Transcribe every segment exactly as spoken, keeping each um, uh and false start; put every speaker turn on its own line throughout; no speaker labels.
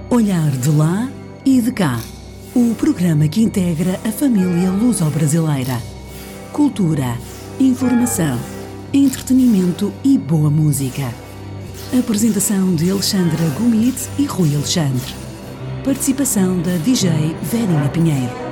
Olhar de lá e de cá. O programa que integra a família luso-brasileira. Cultura, informação, entretenimento e boa música. Apresentação de Alexandra Gomide e Rui Alexandre. Participação da D J Verina Pinheiro.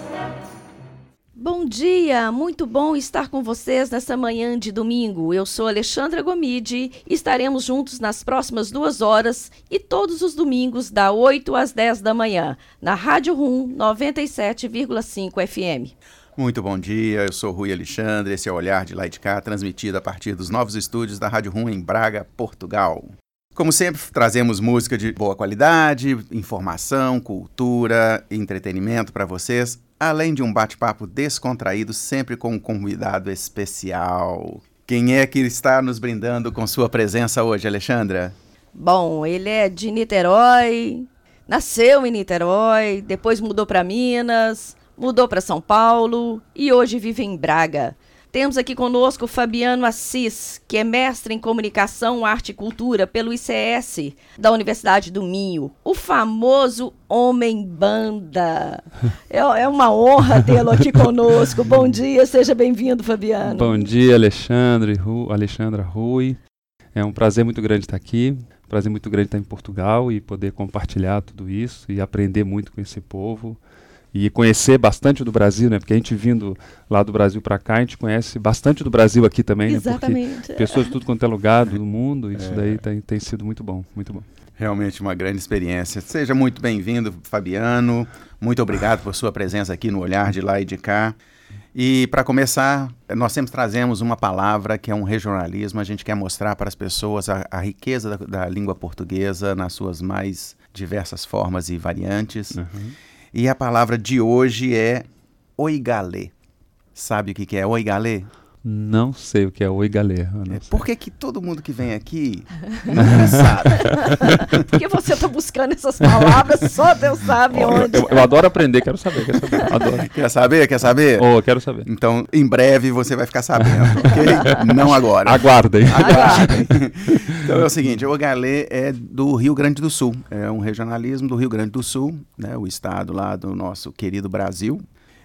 Bom dia, muito bom estar com vocês nesta manhã de domingo. Eu sou Alexandra Gomide e estaremos juntos nas próximas duas horas e todos os domingos, da oito às dez da manhã, na Rádio Rum noventa e sete vírgula cinco F M.
Muito bom dia, eu sou Rui Alexandre, esse é o Olhar de Lá e de Cá, transmitido a partir dos novos estúdios da Rádio Rum em Braga, Portugal. Como sempre, trazemos música de boa qualidade, informação, cultura e entretenimento para vocês, além de um bate-papo descontraído, sempre com um convidado especial. Quem é que está nos brindando com sua presença hoje, Alexandra?
Bom, ele é de Niterói, nasceu em Niterói, depois mudou para Minas, mudou para São Paulo e hoje vive em Braga. Temos aqui conosco o Fabiano Assis, que é mestre em Comunicação, Arte e Cultura pelo I C S da Universidade do Minho. O famoso Homem Banda. É, é uma honra tê-lo aqui conosco. Bom dia, seja bem-vindo, Fabiano.
Bom dia, Alexandre, Ru, Alexandra, Rui. É um prazer muito grande estar aqui. Um prazer muito grande estar em Portugal e poder compartilhar tudo isso e aprender muito com esse povo. E conhecer bastante do Brasil, né? Porque a gente vindo lá do Brasil para cá, a gente conhece bastante do Brasil aqui também, né?
Exatamente.
Porque pessoas de tudo quanto é lugar do mundo, isso é. daí tem, tem sido muito bom, muito bom.
Realmente uma grande experiência. Seja muito bem-vindo, Fabiano. Muito obrigado por sua presença aqui no Olhar de Lá e de Cá. E para começar, nós sempre trazemos uma palavra que é um regionalismo. A gente quer mostrar para as pessoas a, a riqueza da, da língua portuguesa nas suas mais diversas formas e variantes. Uhum. E a palavra de hoje é oigalê. Sabe o que, que é oigalê?
Não sei o que é oigalê.
É, por que que todo mundo que vem aqui nunca sabe?
Porque você está buscando essas palavras, só Deus sabe
oh,
onde.
Eu, eu adoro aprender, quero saber, quero saber. Adoro.
Quer saber? Quer saber?
Oh, quero saber.
Então, em breve você vai ficar sabendo, ok? Não agora.
Aguardem.
Aguardem. Então é o seguinte, o oigalê é do Rio Grande do Sul. É um regionalismo do Rio Grande do Sul, né, o estado lá do nosso querido Brasil.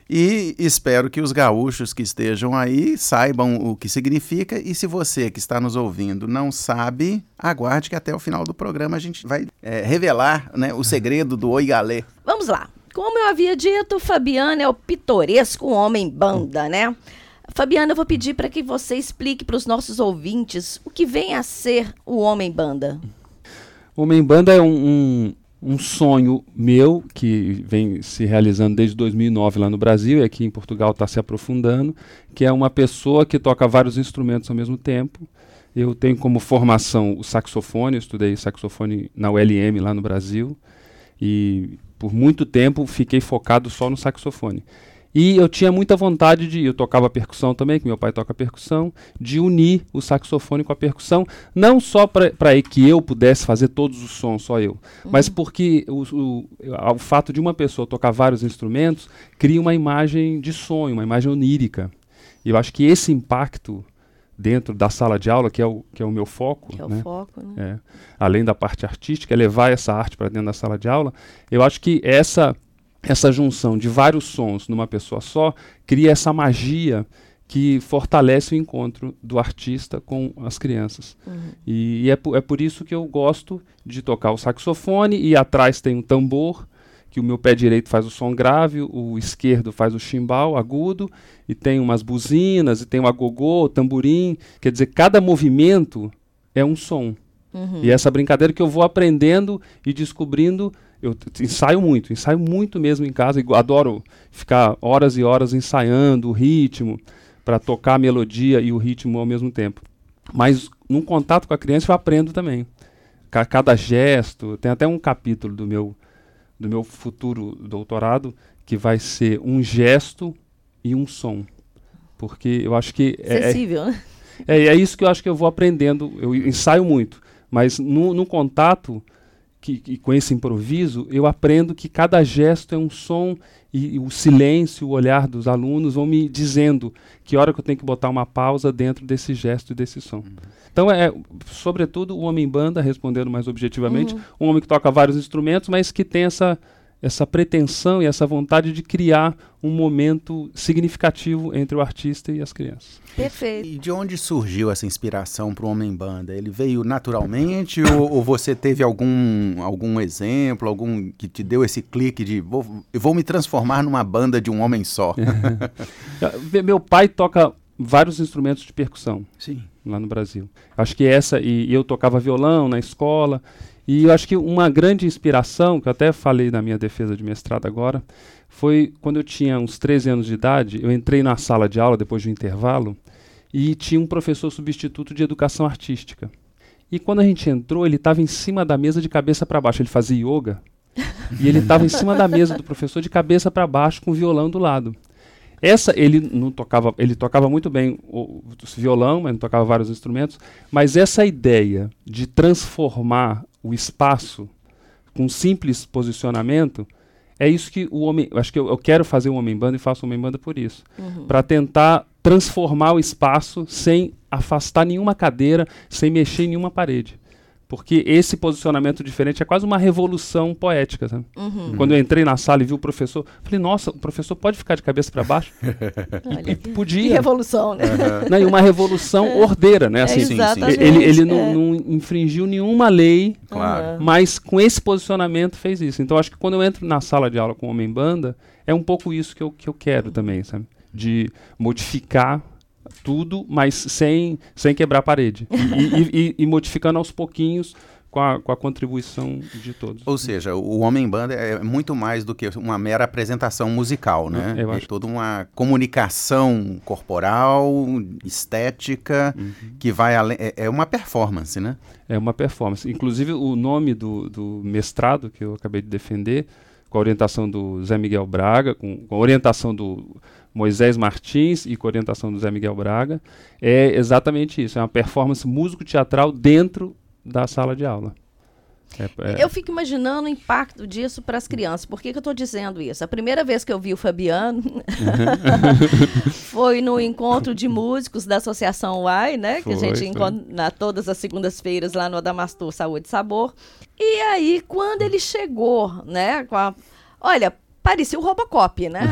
E espero que os gaúchos que estejam aí saibam o que significa. E se você que está nos ouvindo não sabe, aguarde que até o final do programa a gente vai é, revelar, né, o segredo do oigalê.
Vamos lá. Como eu havia dito, o Fabiano é o pitoresco homem banda, né? Fabiano, eu vou pedir para que você explique para os nossos ouvintes o que vem a ser o homem banda.
O homem banda é um... um... Um sonho meu, que vem se realizando desde dois mil e nove lá no Brasil, e aqui em Portugal está se aprofundando, que é uma pessoa que toca vários instrumentos ao mesmo tempo. Eu tenho como formação o saxofone, eu estudei saxofone na U L M lá no Brasil, e por muito tempo fiquei focado só no saxofone. E eu tinha muita vontade de, eu tocava percussão também, que meu pai toca percussão, de unir o saxofone com a percussão, não só para que eu pudesse fazer todos os sons, só eu, uhum. mas porque o, o, o fato de uma pessoa tocar vários instrumentos cria uma imagem de sonho, uma imagem onírica. E eu acho que esse impacto dentro da sala de aula, que é o, que é o meu foco,
que é o
né?
foco, né?
É, além da parte artística, é levar essa arte para dentro da sala de aula, eu acho que essa... Essa junção de vários sons numa pessoa só cria essa magia que fortalece o encontro do artista com as crianças. Uhum. E, e é, por, é por isso que eu gosto de tocar o saxofone, e atrás tem um tambor, que o meu pé direito faz o som grave, o esquerdo faz o chimbal agudo, e tem umas buzinas, e tem o agogô, o tamborim. Quer dizer, cada movimento é um som. Uhum. E essa brincadeira que eu vou aprendendo e descobrindo. Eu ensaio muito, ensaio muito mesmo em casa, e adoro ficar horas e horas ensaiando o ritmo, para tocar a melodia e o ritmo ao mesmo tempo. Mas num contato com a criança eu aprendo também. C- cada gesto, tem até um capítulo do meu, do meu futuro doutorado, que vai ser um gesto e um som. Porque eu acho que...
Sensível,
é,
né?
É, é isso que eu acho que eu vou aprendendo, eu ensaio muito, mas no, no contato... Que que, que com esse improviso, eu aprendo que cada gesto é um som e, e o silêncio, o olhar dos alunos vão me dizendo que hora que eu tenho que botar uma pausa dentro desse gesto e desse som. Uhum. Então, é, sobretudo, o homem-banda, respondendo mais objetivamente, uhum. um homem que toca vários instrumentos, mas que tem essa, essa pretensão e essa vontade de criar um momento significativo entre o artista e as crianças.
Perfeito.
E de onde surgiu essa inspiração para o homem-banda? Ele veio naturalmente ou, ou você teve algum, algum exemplo, algum que te deu esse clique de vou, eu vou me transformar numa banda de um homem só?
Meu pai toca vários instrumentos de percussão.
Sim.
Lá no Brasil. Acho que essa, e, e eu tocava violão na escola, e eu acho que uma grande inspiração, que eu até falei na minha defesa de mestrado agora, foi quando eu tinha uns treze anos de idade, eu entrei na sala de aula depois do intervalo, e tinha um professor substituto de educação artística. E quando a gente entrou, ele estava em cima da mesa de cabeça para baixo, ele fazia yoga, e ele estava em cima da mesa do professor de cabeça para baixo com o violão do lado. Essa, ele não tocava, ele tocava muito bem o, o violão, mas não tocava vários instrumentos, mas essa ideia de transformar o espaço com simples posicionamento, é isso que o homem, acho que eu, eu quero fazer um homem-banda e faço um homem-banda por isso, uhum. para tentar transformar o espaço sem afastar nenhuma cadeira, sem mexer em nenhuma parede. Porque esse posicionamento diferente é quase uma revolução poética. Sabe? Uhum. Quando eu entrei na sala e vi o professor, falei, nossa, o professor pode ficar de cabeça para baixo? e, e podia.
Que revolução, né?
Uhum. Não, e uma revolução é. ordeira, né? Assim,
é, sim, sim.
Ele, ele não, é. não infringiu nenhuma lei,
claro.
mas com esse posicionamento fez isso. Então, acho que quando eu entro na sala de aula com homem-banda, é um pouco isso que eu, que eu quero também, sabe? De modificar tudo, mas sem, sem quebrar a parede. E, e, e, e modificando aos pouquinhos com a, com a contribuição de todos.
Ou seja, o homem-banda é muito mais do que uma mera apresentação musical, né?
Eu
é
acho.
toda uma comunicação corporal, estética, uhum. que vai além... É, é uma performance, né?
É uma performance. Inclusive, o nome do, do mestrado que eu acabei de defender, com a orientação do Zé Miguel Braga, com, com a orientação do Moisés Martins e com a orientação do Zé Miguel Braga, é exatamente isso. É uma performance músico-teatral dentro da sala de aula. É, é...
Eu fico imaginando o impacto disso para as crianças. Por que, que eu estou dizendo isso? A primeira vez que eu vi o Fabiano foi no encontro de músicos da Associação U A I, né?
Foi,
que a gente encontra na, todas as segundas-feiras lá no Adamastor Saúde e Sabor. E aí, quando ele chegou, né? Com a, olha, parecia o Robocop, né?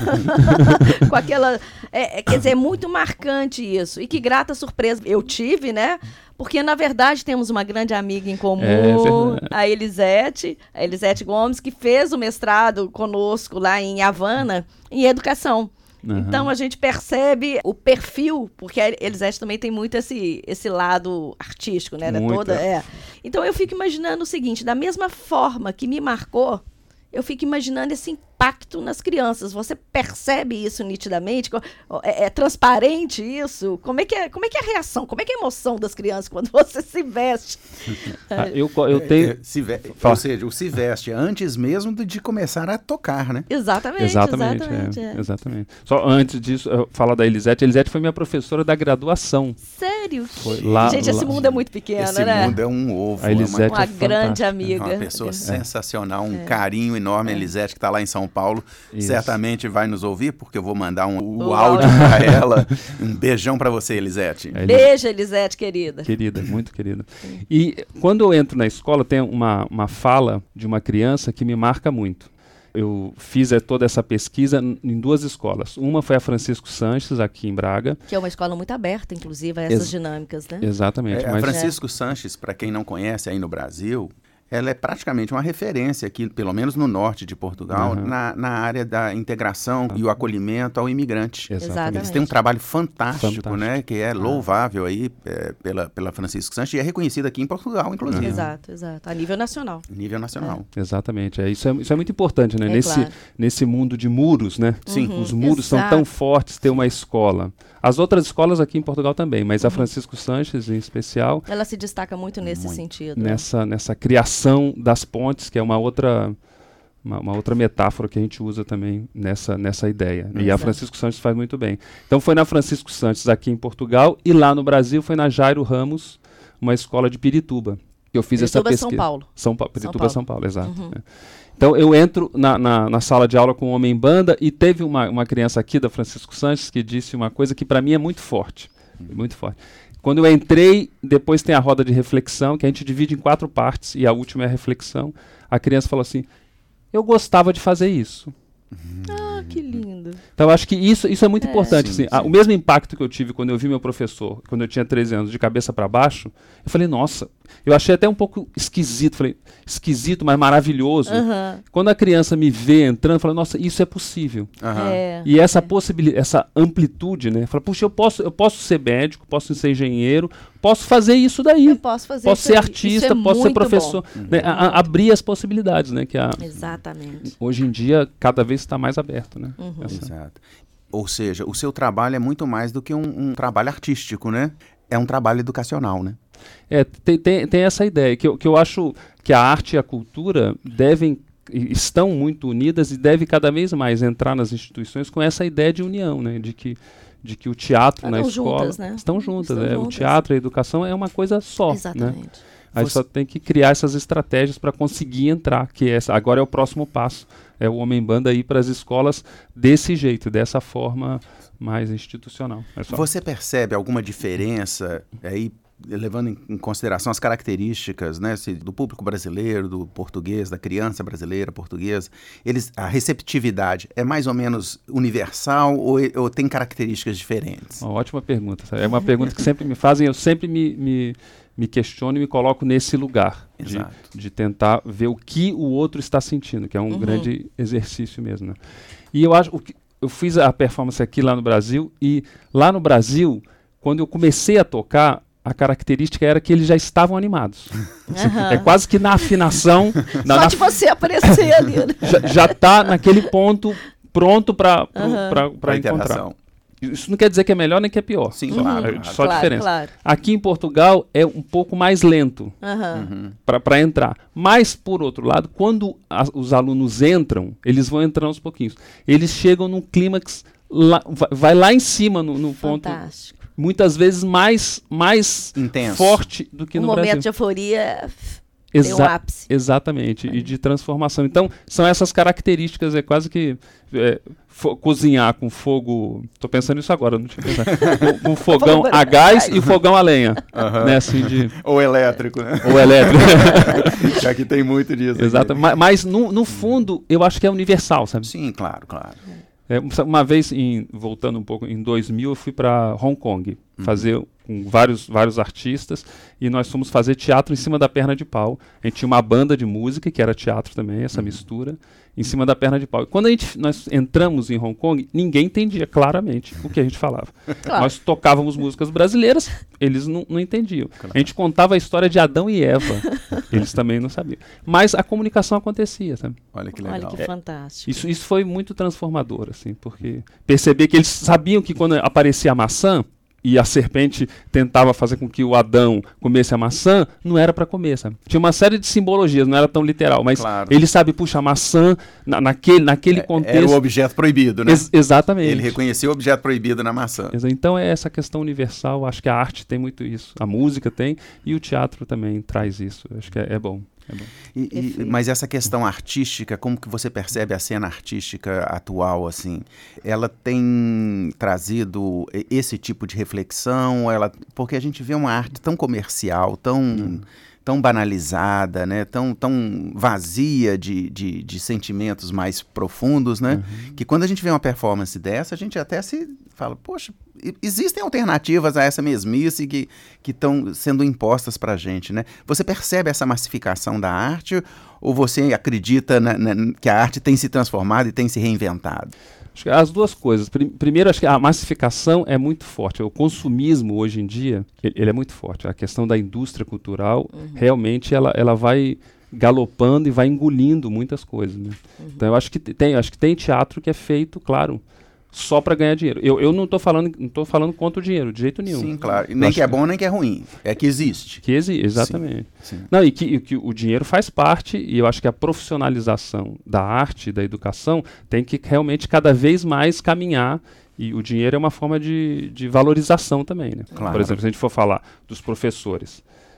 Com aquela... É, é, quer dizer, é muito marcante isso. E que grata surpresa eu tive, né? Porque, na verdade, temos uma grande amiga em comum, é, a Elisete, a Elisete Gomes, que fez o mestrado conosco lá em Havana, em educação. Uhum. Então, a gente percebe o perfil, porque a Elisete também tem muito esse, esse lado artístico, né?
Muito.
Toda, é. Então, eu fico imaginando o seguinte, da mesma forma que me marcou, eu fico imaginando esse impacto nas crianças. Você percebe isso nitidamente? É, é transparente isso? Como é, que é, como é que é a reação? Como é que é a emoção das crianças quando você se veste?
ah, eu, eu tenho...
É, se ve... Ou seja, o se veste antes mesmo de começar a tocar, né?
Exatamente,
exatamente.
Exatamente,
é,
é.
exatamente. Só antes disso, eu falar da Elisete. A Elisete foi minha professora da graduação.
Sério?
Foi lá,
Gente,
lá.
esse mundo é muito pequeno,
esse
né?
Esse mundo é um ovo.
A Elisete
uma
é
grande amiga.
É uma pessoa
é.
sensacional, um é. carinho enorme. A Elisete, que está lá em São Paulo, Isso. certamente vai nos ouvir, porque eu vou mandar um, o, o áudio para ela. Um beijão para você, Elisete.
É, Beijo, Elisete, querida.
Querida, muito querida. E quando eu entro na escola, tem uma, uma fala de uma criança que me marca muito. Eu fiz é, toda essa pesquisa em duas escolas. Uma foi a Francisco Sanches, aqui em Braga.
Que é uma escola muito aberta, inclusive, a essas Ex- dinâmicas, né?
Exatamente.
É,
mas...
A Francisco é. Sanches, para quem não conhece aí no Brasil... ela é praticamente uma referência aqui, pelo menos no norte de Portugal, uhum. na, na área da integração uhum. e o acolhimento ao imigrante.
Exatamente.
Eles têm um trabalho fantástico,
fantástico.
né, que é louvável aí é, pela, pela Francisco Sanches e é reconhecido aqui em Portugal, inclusive.
Uhum. Exato, exato. A nível nacional.
Nível nacional.
É. Exatamente. É, isso, é, isso é muito importante, né?
É
nesse,
claro.
nesse mundo de muros, né?
Sim.
Uhum.
Os muros
Exato.
são tão fortes, ter uma escola. As outras escolas aqui em Portugal também, mas uhum. a Francisco Sanches, em especial...
ela se destaca muito nesse
muito.
sentido.
Nessa, nessa criação das pontes, que é uma outra, uma, uma outra metáfora que a gente usa também nessa, nessa ideia. Exato. E a Francisco Sanches faz muito bem. Então foi na Francisco Sanches aqui em Portugal e lá no Brasil foi na Jairo Ramos, uma escola de Pirituba. que eu fiz
Pirituba,
essa pesquisa.
São Paulo.
São Paulo. Pirituba,
São
São
Paulo,
Paulo, exato.
Uhum.
É. Então eu entro na, na, na sala de aula com o Homem-Banda e teve uma, uma criança aqui, da Francisco Sanches, que disse uma coisa que para mim é muito forte. Uhum. Muito forte. Quando eu entrei, depois tem a roda de reflexão, que a gente divide em quatro partes, e a última é a reflexão. A criança falou assim, eu gostava de fazer isso.
Ah, que lindo.
Então eu acho que isso, isso é muito
É.
importante.
Sim,
Assim. Ah,
sim.
o mesmo impacto que eu tive quando eu vi meu professor, quando eu tinha treze anos, de cabeça para baixo, eu falei, nossa, eu achei até um pouco esquisito. Falei, esquisito, mas maravilhoso.
Aham.
Quando a criança me vê entrando, eu falo, nossa, isso é possível.
Aham.
É.
E essa possibilidade, essa amplitude, né? Fala, puxa, eu posso, eu posso ser médico, posso ser engenheiro, posso fazer isso daí.
Eu posso fazer
Posso
isso
ser
aí.
artista,
Isso é
posso ser
muito
professor.
bom.
Né? A- a- abrir as possibilidades, né? Que a,
Exatamente.
hoje em dia cada vez está mais aberto, né?
Uhum.
Essa-
Exato. Ou seja, o seu trabalho é muito mais do que um, um trabalho artístico, né? É um trabalho educacional, né?
É, tem, tem, tem essa ideia, que eu, que eu acho que a arte e a cultura devem, e estão muito unidas e devem cada vez mais entrar nas instituições com essa ideia de união, né? De que, de que o teatro na
Estão
escola...
juntas, né?
Estão juntas,
Estão
é. O
juntas.
teatro e a educação é uma coisa só, né?
Exatamente.
Aí
Você-
só tem que criar essas estratégias para conseguir entrar, que essa, agora é o próximo passo. É o Homem-Banda ir para as escolas desse jeito, dessa forma mais institucional. É só.
Você percebe alguma diferença aí, levando em, em consideração as características, né, se- do público brasileiro, do português, da criança brasileira, portuguesa? Eles, a receptividade é mais ou menos universal ou, e- ou tem características diferentes?
Uma ótima pergunta. sabe? É uma pergunta que sempre me fazem, eu sempre me, me, me questiono e me coloco nesse lugar de,
Exato.
de tentar ver o que o outro está sentindo, que é um
Uhum.
grande exercício mesmo. Né? E eu acho o que eu fiz a performance aqui lá no Brasil e lá no Brasil, quando eu comecei a tocar, a característica era que eles já estavam animados.
Aham.
É quase que na afinação, na,
Só
na-
de você aparecer ali, né?
já, já tá naquele ponto pronto para
Aham.
Para
encontrar.
interação.
Isso não quer dizer que é melhor nem que é pior.
Sim,
Só-
claro,
é
claro.
só a
Claro,
diferença.
claro.
Aqui em Portugal é um pouco mais lento
Aham.
Uhum.
para entrar. Mas, por outro lado, quando a- os alunos entram, eles vão entrando aos pouquinhos. Eles chegam num clímax, lá- vai, vai lá em cima no, no ponto,
Fantástico.
muitas vezes mais, mais
Intenso.
forte do que
Um
no
momento
Brasil.
de euforia tem um
Exa-
ápice.
Exatamente, e de transformação. Então, são essas características, é quase que é, fo- cozinhar com fogo. Estou pensando nisso agora, não tinha pensado. com, com fogão a gás e fogão a lenha.
Aham.
Né, assim, de,
Ou elétrico, né?
ou elétrico.
Já que tem muito disso.
Exato.
aqui.
Ma- Mas, no, no fundo, eu acho que é universal, sabe?
Sim, claro, claro.
É, uma- uma vez, em- voltando um pouco, em dois mil, eu fui para Hong Kong fazer com vários, vários artistas e nós fomos fazer teatro em cima da perna de pau. A gente tinha uma banda de música, que era teatro também, essa mistura, em cima da perna de pau. E quando a gente, nós entramos em Hong Kong, ninguém entendia claramente o que a gente falava.
Claro.
Nós tocávamos músicas brasileiras, eles não, não entendiam. A gente contava a história de Adão e Eva, eles também não sabiam. Mas a comunicação acontecia, sabe?
Olha que legal.
Olha que fantástico.
Isso, isso foi muito transformador, assim, porque perceber que eles sabiam que quando aparecia a maçã e a serpente tentava fazer com que o Adão comesse a maçã, não era para comer, sabe? Tinha uma série de simbologias, não era tão literal, mas
Claro.
ele sabe, puxa, a maçã, na, naquele, naquele
Era o
contexto...
objeto proibido, né?
Ex- exatamente.
Ele reconheceu o objeto proibido na maçã.
Exa- Então é essa questão universal, acho que a arte tem muito isso, a música tem, e o teatro também traz isso, acho que é, é bom. É bom.
E- e-
Perfeito.
mas essa questão artística, como que você percebe a cena artística atual, assim? Ela tem trazido e- esse tipo de reflexão? Ela, porque a gente vê uma arte tão comercial, tão, tão banalizada, né? Tão, tão vazia de, de, de sentimentos mais profundos, né? Que quando a gente vê uma performance dessa, a gente até se fala, poxa, e- existem alternativas a essa mesmice que estão sendo impostas para a gente, né? Você percebe essa massificação da arte ou você acredita na- na- que a arte tem se transformado e tem se reinventado?
Acho que as duas coisas. Prim- Primeiro, acho que a massificação é muito forte. O consumismo hoje em dia, ele, ele é muito forte. A questão da indústria cultural, realmente, ela, ela vai galopando e vai engolindo muitas coisas, né? Então, eu acho que te- tem, acho que tem teatro que é feito, claro, só para ganhar dinheiro. Eu, eu não estou falando, não tô falando contra o dinheiro, de jeito nenhum.
Sim, claro. E nem
Acho
que é
que-
bom, nem que é ruim. É que existe.
Que existe, exatamente.
Sim.
Não, e que, e que o dinheiro faz parte, e eu acho que a profissionalização da arte e da educação tem que realmente cada vez mais caminhar, e o dinheiro é uma forma de, de valorização também, né?
Claro.
Por exemplo, se a gente for falar dos professores,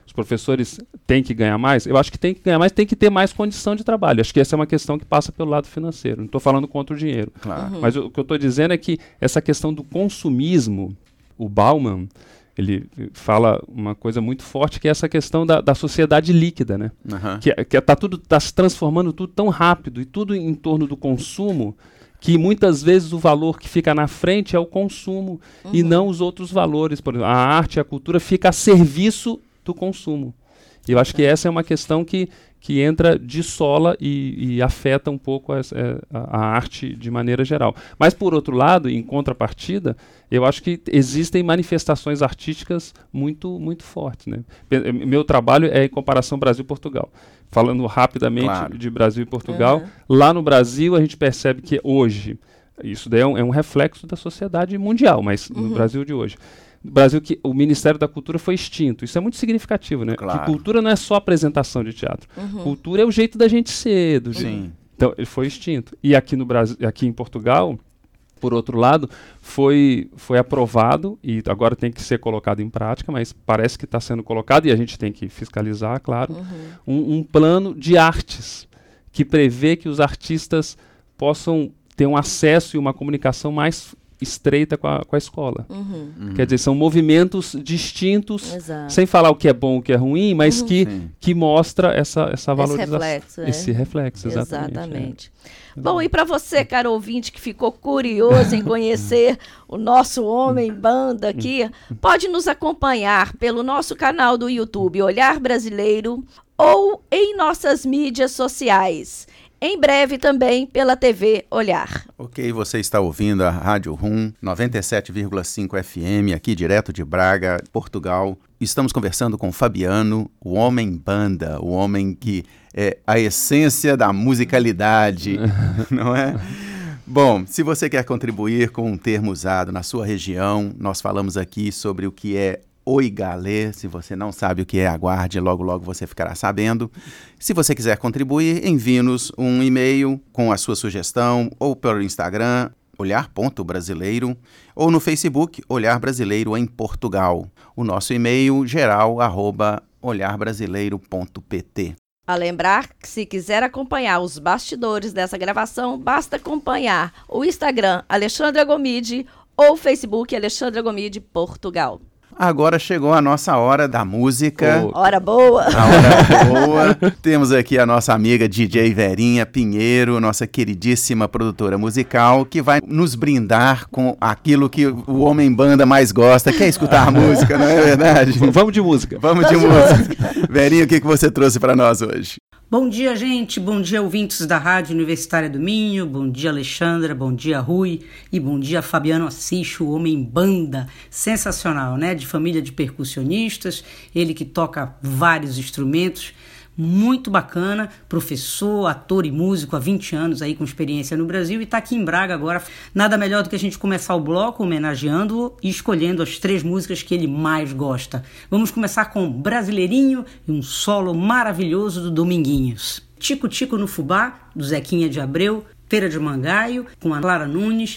Os professores têm que ganhar mais? Eu acho que tem que ganhar mais, tem que ter mais condição de trabalho. Acho que essa é uma questão que passa pelo lado financeiro. Não estou falando contra o dinheiro.
Claro.
Uhum.
Mas o, o que eu estou dizendo é que essa questão do consumismo, o Bauman, ele fala uma coisa muito forte, que é essa questão da, da sociedade líquida, né?
Uhum.
Que, que tá tudo tá se transformando tudo tão rápido e tudo em torno do consumo, que muitas vezes o valor que fica na frente é o consumo uhum. e não os outros valores. Por exemplo, a arte e a cultura fica a serviço do consumo. E eu acho que essa é uma questão que, que entra de sola e, e afeta um pouco a, a, a arte de maneira geral. Mas, por outro lado, em contrapartida, eu acho que existem manifestações artísticas muito, muito fortes, né? Meu trabalho é em comparação Brasil-Portugal. Falando rapidamente claro. de Brasil e Portugal, uhum. lá no Brasil a gente percebe que hoje, isso daí é um, é um reflexo da sociedade mundial, mas uhum. no Brasil de hoje, no Brasil que o Ministério da Cultura foi extinto. Isso é muito significativo, né?
Claro.
Que cultura não é só apresentação de teatro.
Uhum.
Cultura é o jeito da gente ser. Do
Sim.
jeito. Então, ele foi extinto. E aqui no Brasil, aqui em Portugal, por outro lado, foi, foi aprovado e agora tem que ser colocado em prática, mas parece que está sendo colocado e a gente tem que fiscalizar, claro,
Uhum.
um, um plano de artes que prevê que os artistas possam ter um acesso e uma comunicação mais estreita com a, com a escola.
Uhum.
Uhum.
Quer dizer, são movimentos distintos,
Exato.
sem falar o que é bom, o que é ruim, mas
Uhum.
que,
Sim.
que mostra essa, essa valorização.
Esse reflexo. É.
Esse reflexo, exatamente.
Exatamente. É. Bom, e para você, caro ouvinte, que ficou curioso em conhecer o nosso Homem Banda aqui, pode nos acompanhar pelo nosso canal do YouTube, Olhar Brasileiro, ou em nossas mídias sociais. Em breve também pela T V Olhar.
Ok, você está ouvindo a Rádio Rum, noventa e sete vírgula cinco F M, aqui direto de Braga, Portugal. Estamos conversando com Fabiano, o Homem Banda, o homem que é a essência da musicalidade, não é? Bom, se você quer contribuir com um termo usado na sua região, nós falamos aqui sobre o que é Oi Galê. Se você não sabe o que é, aguarde, logo logo você ficará sabendo. Se você quiser contribuir, envie-nos um e-mail com a sua sugestão, ou pelo Instagram, olhar ponto brasileiro, ou no Facebook, Olhar Brasileiro em Portugal. O nosso e-mail geral, arroba olhar brasileiro ponto pt.
A lembrar que se quiser acompanhar os bastidores dessa gravação, basta acompanhar o Instagram Alexandra Gomide ou o Facebook Alexandra Gomide Portugal.
Agora chegou a nossa hora da música.
Oh.
Hora boa!
A hora boa. Temos aqui a nossa amiga D J Verinha Pinheiro, nossa queridíssima produtora musical, que vai nos brindar com aquilo que o Homem Banda mais gosta, que é escutar música, não é verdade?
Vamos de música.
Vamos de música. Verinha, o que, que você trouxe para nós hoje?
Bom dia, gente. Bom dia, ouvintes da Rádio Universitária do Minho. Bom dia, Alexandra. Bom dia, Rui. E bom dia, Fabiano Assis, o Homem Banda. Sensacional, né? De família de percussionistas. Ele que toca vários instrumentos. Muito bacana. Professor, ator e músico há vinte anos aí com experiência no Brasil. E está aqui em Braga agora. Nada melhor do que a gente começar o bloco homenageando-o e escolhendo as três músicas que ele mais gosta. Vamos começar com Brasileirinho e um solo maravilhoso do Dominguinhos. Tico Tico no Fubá, do Zequinha de Abreu. Feira de Mangaio, com a Clara Nunes.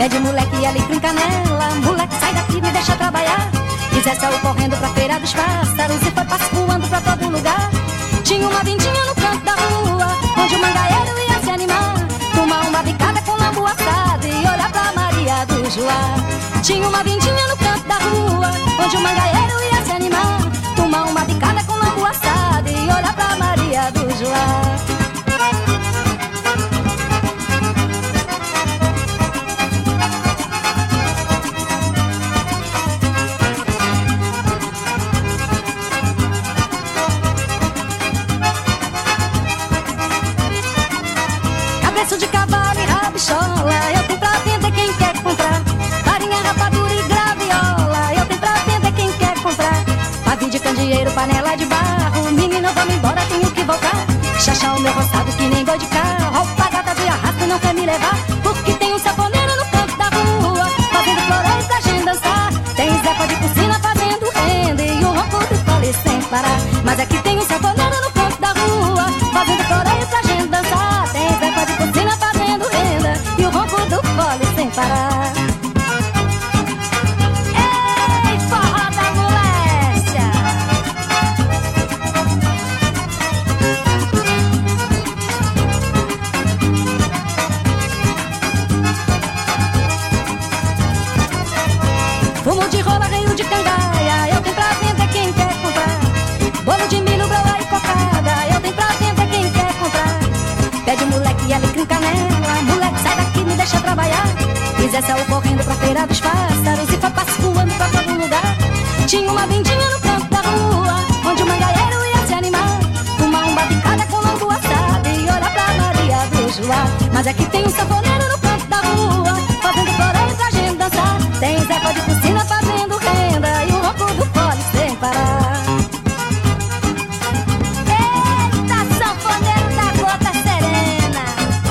Pede moleque e alecrim canela, moleque sai daqui, me deixa trabalhar. E Zé saiu correndo pra feira dos pássaros e foi passo voando pra todo lugar. Tinha uma vindinha no canto da rua, onde o mangaeiro ia se animar, tomar uma bicada com lambu assado e olhar pra Maria do Joá. Tinha uma vindinha no canto da rua, onde o mangaeiro ia se animar, tomar uma bicada com lambu assado e olhar pra Maria do Joá. Cabeça de cavalo e rabichola, eu tenho pra vender quem quer comprar. Farinha, rapadura e graviola, eu tenho pra vender quem quer comprar. Pavio de candeeiro, panela de barro, menino, vamos embora, tenho que voltar. Chachá o meu roçado que nem boi de carro, alpargata de arrasto não quer me levar. Porque tem um saponeiro no canto da rua, fazendo floreio pra gente dançar. Tem Zeca de piscina fazendo renda e o ronco do fole sem parar. Mas aqui tem um saponeiro no canto da rua, fazendo floreio pra gente dançar. Tem Zeca de piscina fazendo renda e o ronco do fole sem parar. Ei, forró da moléstia! Fumo de rola, reio de cangaia, eu tenho pra vender quem quer comprar. Bolo de milho, broa e cocada, eu tenho pra vender quem quer comprar. Pede moleque e alecrim canela, moleque sai daqui, me deixa trabalhar. E Zé saiu correndo pra feira dos pássaros e foi passo voando pra todo lugar. Tinha uma vindinha no canto da rua, onde o mangaeiro ia se animar, tomar uma bicada com lambu assado e olhar pra Maria do Joá. Mas aqui tem um sanfoneiro no canto da rua, fazendo floreio pra gente dançar. Tem Zeca de piscina fazendo renda e o ronco do fole sem parar. Eita, sanfoneiro da gota serena!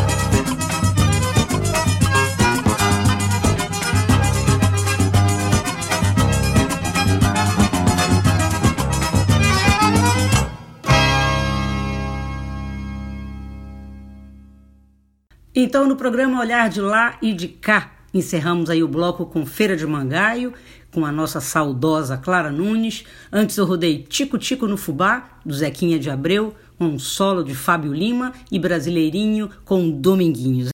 Então, no programa Olhar de Lá e de Cá, encerramos aí o bloco com Feira de Mangaio, com a nossa saudosa Clara Nunes. Antes eu rodei Tico Tico no Fubá, do Zequinha de Abreu, com um solo de Fábio Lima, e Brasileirinho com Dominguinhos.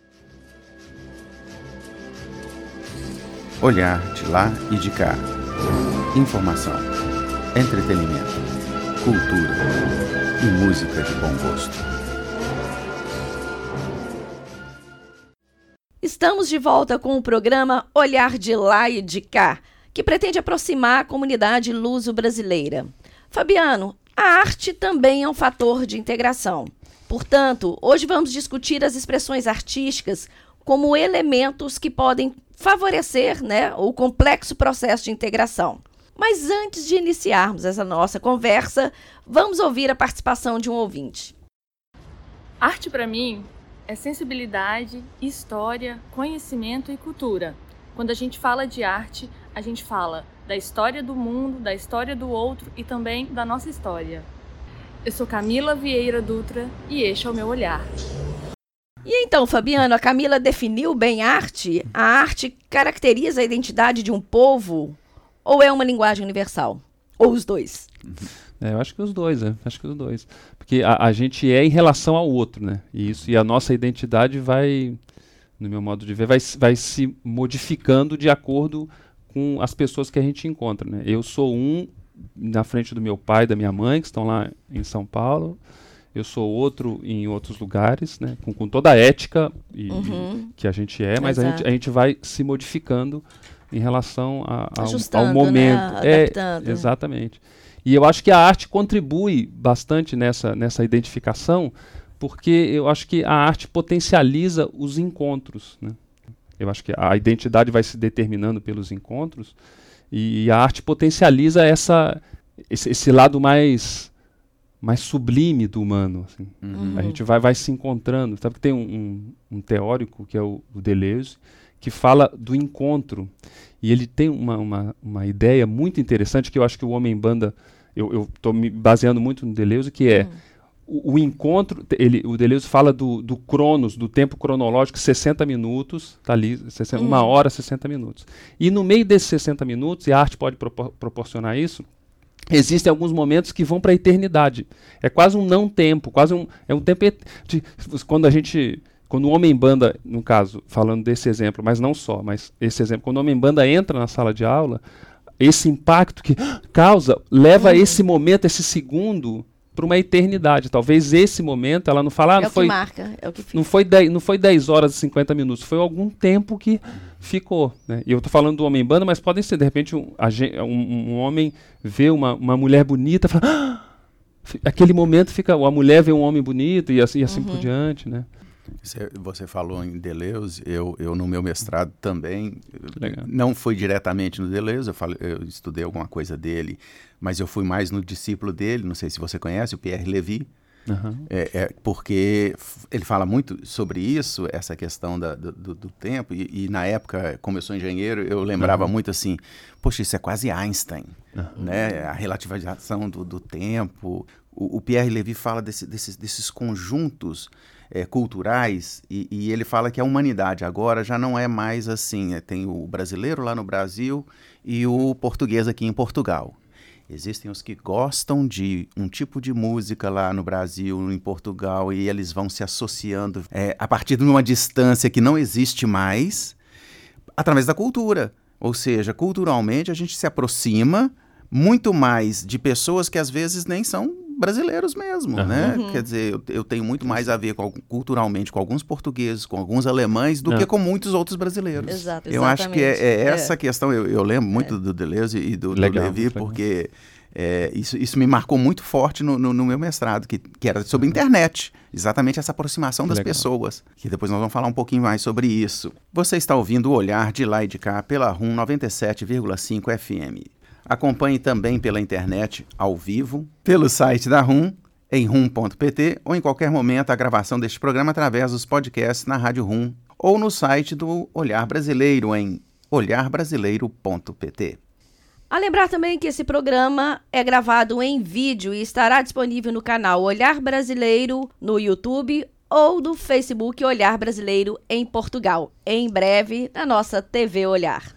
Olhar de lá e de cá. Informação, entretenimento, cultura e música de bom gosto.
Estamos de volta com o programa Olhar de Lá e de Cá, que pretende aproximar a comunidade luso-brasileira. Fabiano, a arte também é um fator de integração. Portanto, hoje vamos discutir as expressões artísticas como elementos que podem favorecer, né, o complexo processo de integração. Mas antes de iniciarmos essa nossa conversa, vamos ouvir a participação de um ouvinte.
Arte, para mim, é sensibilidade, história, conhecimento e cultura. Quando a gente fala de arte, a gente fala da história do mundo, da história do outro e também da nossa história. Eu sou Camila Vieira Dutra e este é o meu olhar.
E então, Fabiano, a Camila definiu bem arte? A arte caracteriza a identidade de um povo ou é uma linguagem universal? Ou os dois?
É, eu acho que os dois, né? Acho que os dois. Porque a, a gente é em relação ao outro, né? E, isso, e a nossa identidade vai, no meu modo de ver, vai, vai se modificando de acordo com as pessoas que a gente encontra, né? Eu sou um na frente do meu pai e da minha mãe, que estão lá em São Paulo. Eu sou outro em outros lugares, né? Com, com toda a ética e,
Uhum.
e, que a gente é, mas a gente, a gente vai se modificando em relação a, ao,
Ajustando,
ao momento.
né?
É,
Adaptando.
exatamente. E eu acho que a arte contribui bastante nessa, nessa identificação, porque eu acho que a arte potencializa os encontros, né? Eu acho que a identidade vai se determinando pelos encontros, e a arte potencializa essa, esse, esse lado mais, mais sublime do humano. Assim.
Uhum.
A gente vai, vai se encontrando. Sabe que tem um, um, um teórico, que é o, o Deleuze, que fala do encontro. E ele tem uma, uma, uma ideia muito interessante, que eu acho que o Homem-Banda, eu estou me baseando muito no Deleuze, que é, o, o encontro, ele, o Deleuze fala do, do cronos, do tempo cronológico, sessenta minutos, tá ali, sessenta,
Uhum.
uma hora, sessenta minutos. E no meio desses sessenta minutos, e a arte pode propor, proporcionar isso, existem alguns momentos que vão para a eternidade. É quase um não tempo, quase um, é um tempo et- de, quando a gente, quando o homem-banda, no caso, falando desse exemplo, mas não só, mas esse exemplo, quando o homem-banda entra na sala de aula, esse impacto que causa, leva
Uhum.
esse momento, esse segundo, para uma eternidade. Talvez esse momento, ela não fala, ah,
É
não
o que
foi,
marca, é o que fica.
não foi dez, não foi dez horas e cinquenta minutos, foi algum tempo que ficou, né? E eu tô falando do homem-banda, mas podem ser, de repente, um, a gen- um- um homem vê uma, uma mulher bonita, fala, "Ah!" Fi- aquele momento fica, a mulher vê um homem bonito e assim, e assim por diante, né?
Você, você falou em Deleuze, eu, eu no meu mestrado também,
Legal.
não foi diretamente no Deleuze, eu, falei, eu estudei alguma coisa dele, mas eu fui mais no discípulo dele, não sei se você conhece, o Pierre Levy,
Aham.
é, é porque f- ele fala muito sobre isso, essa questão da- do, do- do tempo, e, e na época, como eu sou engenheiro, eu lembrava
Uhum.
muito assim, poxa, isso é quase Einstein,
Uhum.
né? A relativização do, do tempo. O, o Pierre Levy fala desse- desses, desses conjuntos é, culturais, e, e ele fala que a humanidade agora já não é mais assim, é, tem o brasileiro lá no Brasil e o português aqui em Portugal. Existem os que gostam de um tipo de música lá no Brasil, em Portugal, e eles vão se associando é, a partir de uma distância que não existe mais, através da cultura. Ou seja, culturalmente a gente se aproxima muito mais de pessoas que às vezes nem são brasileiros mesmo,
Aham.
né?
Uhum.
Quer dizer, eu, eu tenho muito mais a ver com, algum- culturalmente com alguns portugueses, com alguns alemães, do
Ah.
que com muitos outros brasileiros.
Exato,
Eu acho que é, é
exatamente.
essa
É.
questão, eu, eu lembro muito do Deleuze e do, do
Legal,
Levy,
muito legal.
porque é, isso, isso me marcou muito forte no, no- no meu mestrado, que, que era sobre internet, exatamente essa aproximação das
Legal.
pessoas, que depois nós vamos falar um pouquinho mais sobre isso. Você está ouvindo o Olhar de Lá e de Cá pela R U M noventa e sete vírgula cinco F M. Acompanhe também pela internet, ao vivo, pelo site da R U M, em rum ponto p t, ou em qualquer momento a gravação deste programa através dos podcasts na Rádio R U M, ou no site do Olhar Brasileiro, em olhar brasileiro ponto p t.
A lembrar também que esse programa é gravado em vídeo e estará disponível no canal Olhar Brasileiro no YouTube ou do Facebook Olhar Brasileiro em Portugal, em breve na nossa T V Olhar.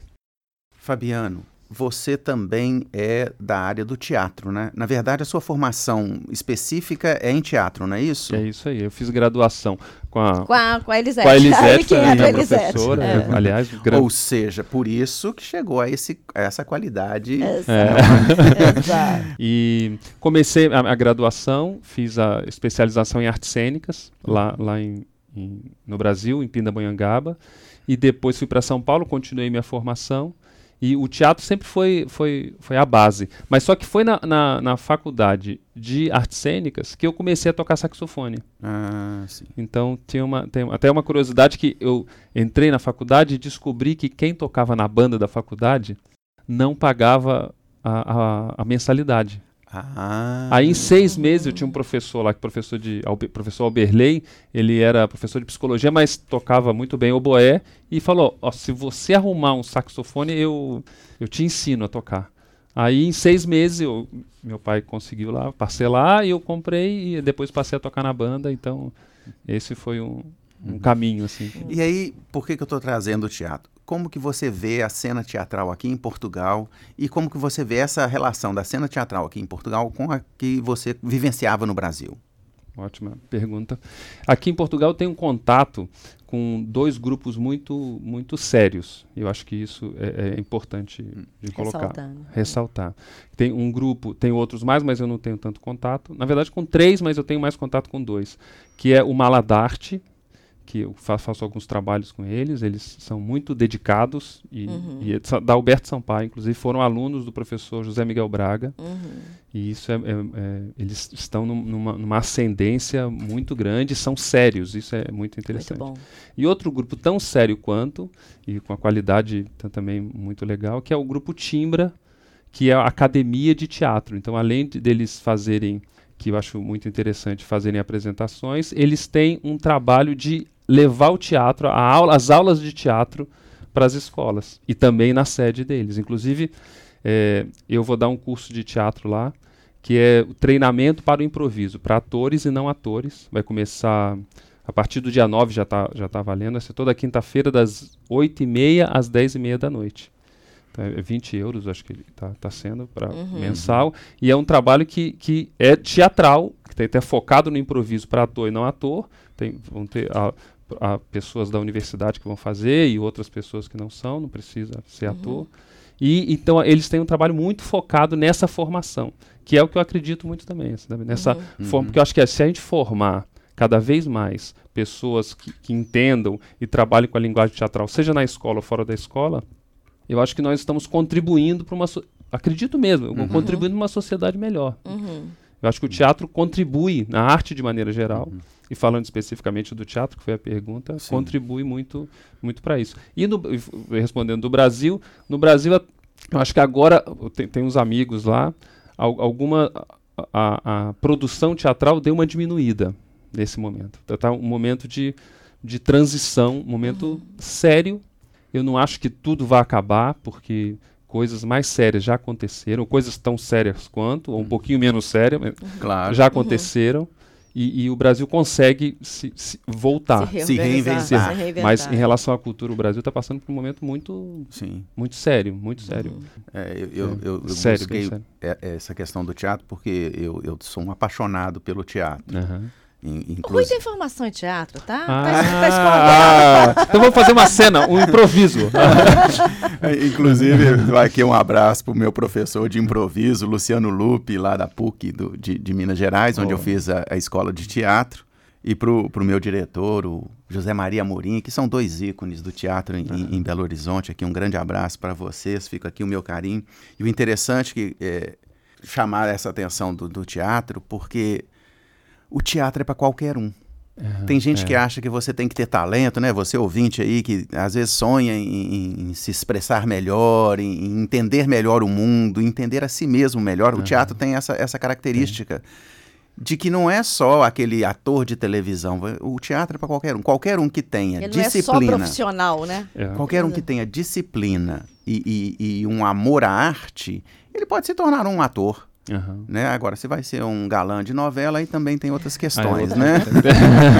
Fabiano, você também é da área do teatro, né? Na verdade, a sua formação específica é em teatro, não é isso?
É isso aí, eu fiz graduação com a,
Com a, com a Elisete.
com a Elisete,
Aí quem
que
é
é
da
minha
Elisete?
professora,
É.
é, aliás, grande.
Ou seja, por isso que chegou a, esse, a essa qualidade.
Exato.
É.
Exato.
E comecei a, a graduação, fiz a especialização em artes cênicas, lá, lá em, em- no Brasil, em Pindamonhangaba, e depois fui para São Paulo, continuei minha formação, e o teatro sempre foi, foi, foi a base. Mas só que foi na, na, na faculdade de artes cênicas que eu comecei a tocar saxofone.
Ah, sim.
Então, tinha uma, tem até uma curiosidade que eu entrei na faculdade e descobri que quem tocava na banda da faculdade não pagava a, a, a mensalidade.
Ah,
Aí, em seis meses, eu tinha um professor lá, que professor de Albe- professor Alberley, ele era professor de psicologia, mas tocava muito bem oboé, e falou, ó, se você arrumar um saxofone, eu, eu te ensino a tocar. Aí, em seis meses, eu, meu pai conseguiu lá parcelar, e eu comprei, e depois passei a tocar na banda, então esse foi um, um caminho, assim.
E aí, por que, que eu estou trazendo o teatro? Como que você vê a cena teatral aqui em Portugal e como que você vê essa relação da cena teatral aqui em Portugal com a que você vivenciava no Brasil?
Ótima pergunta. Aqui em Portugal tem um contato com dois grupos muito, muito sérios. Eu acho que isso é, é importante de colocar,
Ressaltando.
ressaltar. Tem um grupo, tem outros mais, mas eu não tenho tanto contato. Na verdade, com três, mas eu tenho mais contato com dois. Que é o Maladarte, que eu fa- faço alguns trabalhos com eles. Eles são muito dedicados e,
Uhum.
e é sa- da Alberto Sampaio, inclusive foram alunos do professor José Miguel Braga.
Uhum.
E isso é, é- é- eles estão num- numa, numa ascendência muito grande, são sérios, isso é muito
Muito
interessante.
bom.
E outro grupo tão sério quanto, e com a qualidade tam- também muito legal, que é o grupo Timbra, que é a academia de teatro. Então, além de, deles fazerem, que eu acho muito interessante, fazerem apresentações, eles têm um trabalho de levar o teatro, a aula, as aulas de teatro para as escolas, e também na sede deles. Inclusive, é, eu vou dar um curso de teatro lá, que é o treinamento para o improviso, para atores e não atores. Vai começar a partir do dia nove, já está já tá valendo, vai ser toda quinta-feira das oito e meia às dez e meia da noite. Então, é vinte euros, acho que está tá sendo para
Uhum.
mensal. E é um trabalho que, que é teatral, que tem até focado no improviso para ator e não ator. Tem, vão ter a, a pessoas da universidade que vão fazer e outras pessoas que não são, não precisa ser
Uhum.
ator. E então eles têm um trabalho muito focado nessa formação, que é o que eu acredito muito também, sabe? Nessa
Uhum.
forma, porque eu acho que é, se a gente formar cada vez mais pessoas que, que entendam e trabalhem com a linguagem teatral, seja na escola ou fora da escola, eu acho que nós estamos contribuindo para uma... So acredito mesmo,
Uhum.
contribuindo para uma sociedade melhor.
Uhum.
Eu acho que o teatro contribui, na arte de maneira geral,
Uhum.
e falando especificamente do teatro, que foi a pergunta,
Sim.
contribui muito, muito para isso. E, no, e respondendo do Brasil, no Brasil, eu acho que agora, tem, tem uns amigos lá, al, alguma... A, a, a produção teatral deu uma diminuída nesse momento. Está um momento de, de transição, um momento
Uhum.
sério. Eu não acho que tudo vai acabar, porque coisas mais sérias já aconteceram, coisas tão sérias quanto, ou um pouquinho menos sérias, mas
Claro.
já aconteceram, e, e o Brasil consegue se, se voltar.
Se
Se
reorganizar,
reinventar.
se reinventar.
Mas em relação à cultura, o Brasil está passando por um momento muito,
Sim.
muito sério, muito sério.
É, eu, eu, eu, eu
Sério, bem
busquei
sério.
é- essa questão do teatro porque eu, eu sou um apaixonado pelo teatro.
Aham.
In-
O Rui
inclusive-
tem formação em teatro, tá?
Ah,
Tá, es- tá escondendo.
ah, então vamos fazer uma cena, um improviso.
Inclusive, vai aqui um abraço para o meu professor de improviso, Luciano Lupe, lá da P U C do, de, de Minas Gerais, onde
Oh.
eu fiz a, a escola de teatro, e para o meu diretor, o José Maria Amorim, que são dois ícones do teatro em, em- em Belo Horizonte. Aqui um grande abraço para vocês, fica aqui o meu carinho. E o interessante que é chamar essa atenção do, do teatro, porque o teatro é para qualquer um. Tem gente
é.
que acha que você tem que ter talento, né? Você ouvinte aí que às vezes sonha em, em- em se expressar melhor, em, em entender melhor o mundo, entender a si mesmo melhor. O teatro tem essa, essa característica de que não é só aquele ator de televisão. O teatro é para qualquer um. Qualquer um que tenha
Ele não é só
disciplina,
profissional, né?
É.
qualquer um que tenha disciplina e, e- e um amor à arte, ele pode se tornar um ator.
Aham.
Né? Agora, se vai ser um galã de novela, aí também tem outras
Ah,
questões,
é
né?
outra-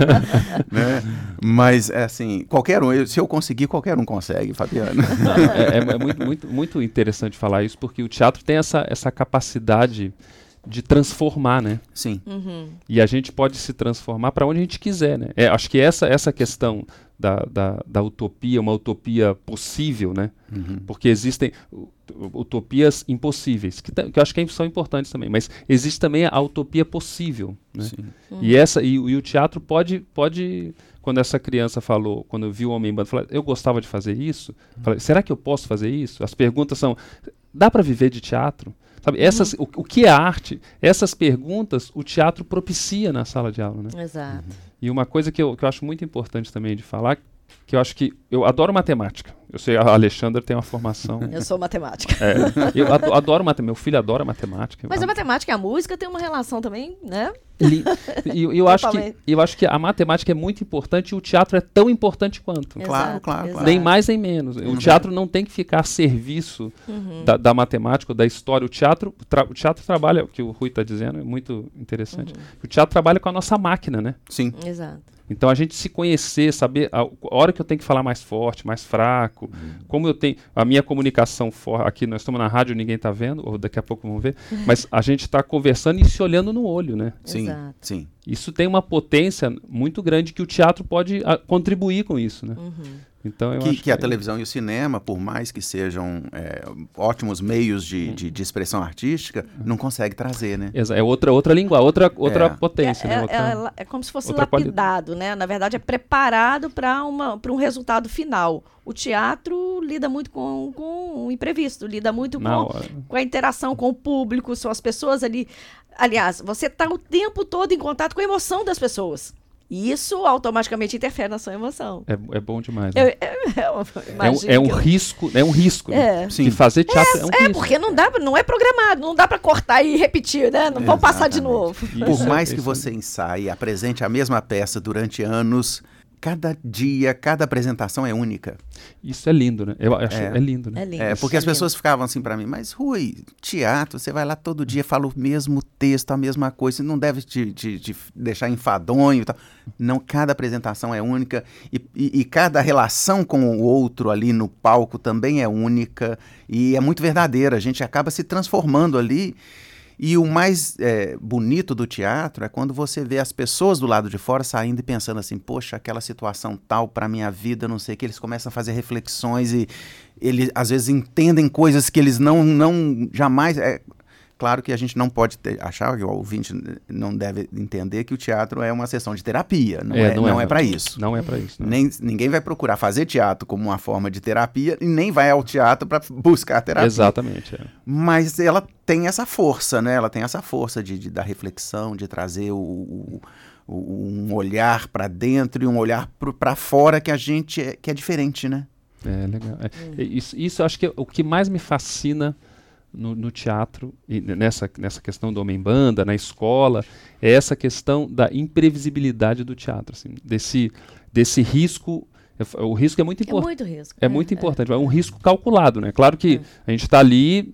né? Mas, é assim, qualquer um, eu- se eu conseguir, qualquer um consegue, Fabiano.
é, é- é muito, muito, muito interessante falar isso, porque o teatro tem essa, essa capacidade de transformar, né?
Sim,
Uhum.
E a gente pode se transformar para onde a gente quiser, né? É, acho que essa, essa questão da, da, da utopia, uma utopia possível, né?
Uhum.
Porque existem u- utopias impossíveis, que, ta- que eu acho que são importantes também, mas existe também a utopia possível, né?
sim.
E, essa, e, o- e o teatro pode, pode, quando essa criança falou, quando eu vi o Homem Banda, falou, eu gostava de fazer isso, falei, será que eu posso fazer isso? As perguntas são, dá para viver de teatro? Sabe, essas, o, o que é arte? Essas perguntas o teatro propicia na sala de aula, né?
Exato.
E uma coisa que eu, que eu acho muito importante também de falar, que eu acho que eu adoro matemática. Eu sei, a Alexandra tem uma formação.
Eu sou matemática.
é, eu ado- adoro matemática. Meu filho adora matemática.
Mas
A-
a matemática e a música tem uma relação também, né?
li- E eu, eu acho que,
Totalmente.
eu acho que a matemática é muito importante e o teatro é tão importante quanto.
Claro,
Exato,
claro,
exato.
claro.
Nem mais nem menos. O teatro não tem que ficar a serviço
Uhum.
da, da matemática ou da história. O teatro, tra- o teatro trabalha, o que o Rui está dizendo é muito interessante.
Uhum.
O teatro trabalha com a nossa máquina, né?
Sim.
Exato.
Então a gente se conhecer, saber a, a hora que eu tenho que falar mais forte, mais fraco, como eu tenho a minha comunicação forte. Aqui nós estamos na rádio, ninguém está vendo, ou daqui a pouco vamos ver, mas a gente está conversando e se olhando no olho, né?
Sim,
Exato.
sim.
Isso tem uma potência muito grande que o teatro pode a, contribuir com isso, né?
Uhum.
Então eu
Que,
acho
que a televisão e o cinema, por mais que sejam é, ótimos meios de, de, de expressão artística, não consegue trazer, né?
Exa- é outra outra língua, outra outra
É.
potência,
É,
né?
é-
Outra-
é- é como se fosse
outra quali-
lapidado, né? Na verdade, é preparado para um resultado final. O teatro lida muito com, com o imprevisto, lida muito
Na
com,
hora.
com a interação com o público, são as pessoas ali. Aliás, você está o tempo todo em contato com a emoção das pessoas. E isso automaticamente interfere na sua emoção.
É, é bom demais.
Eu,
Né?
eu, eu
É, um,
imagino
é um
que eu-
risco, é um risco. né?
É.
Sim.
De fazer teatro é, um
É,
risco.
porque não dá, não é programado, não dá para cortar e repetir, né? Não vão passar de
Exatamente.
novo.
Isso
Por
é-
mais que
isso é-
você ensaie, apresente a mesma peça durante anos, cada dia, cada apresentação é única.
Isso é lindo, né? Eu acho
É.
é lindo, né?
É lindo.
É, porque
é
as pessoas
lindo.
ficavam assim pra mim, mas Rui, teatro, você vai lá todo dia, fala o mesmo texto, a mesma coisa, você não deve te, te- te deixar enfadonho e tal. Não, cada apresentação é única e, e- e cada relação com o outro ali no palco também é única e é muito verdadeira, a gente acaba se transformando ali. E o mais é, bonito do teatro é quando você vê as pessoas do lado de fora saindo e pensando assim, poxa, aquela situação tal pra minha vida, não sei o que, eles começam a fazer reflexões e eles às vezes entendem coisas que eles não, não jamais... É, claro que a gente não pode ter, achar, que o ouvinte não deve entender que o teatro é uma sessão de terapia, não é, não é, para isso.
Não é para isso. Não.
Nem, ninguém vai procurar fazer teatro como uma forma de terapia e nem vai ao teatro para buscar terapia.
Exatamente. É.
Mas ela tem essa força, né? Ela tem essa força de, de da reflexão, de trazer o, o, o- um olhar para dentro e um olhar para fora que a gente é, que é diferente, né?
É legal. É, Isso, isso eu acho que é o que mais me fascina no, no teatro, e nessa, nessa questão do homem-banda, na escola, é essa questão da imprevisibilidade do teatro, assim, desse, desse risco. O risco é muito
É
importante.
muito risco.
É muito importante, é um risco calculado, né? Claro que a gente está ali,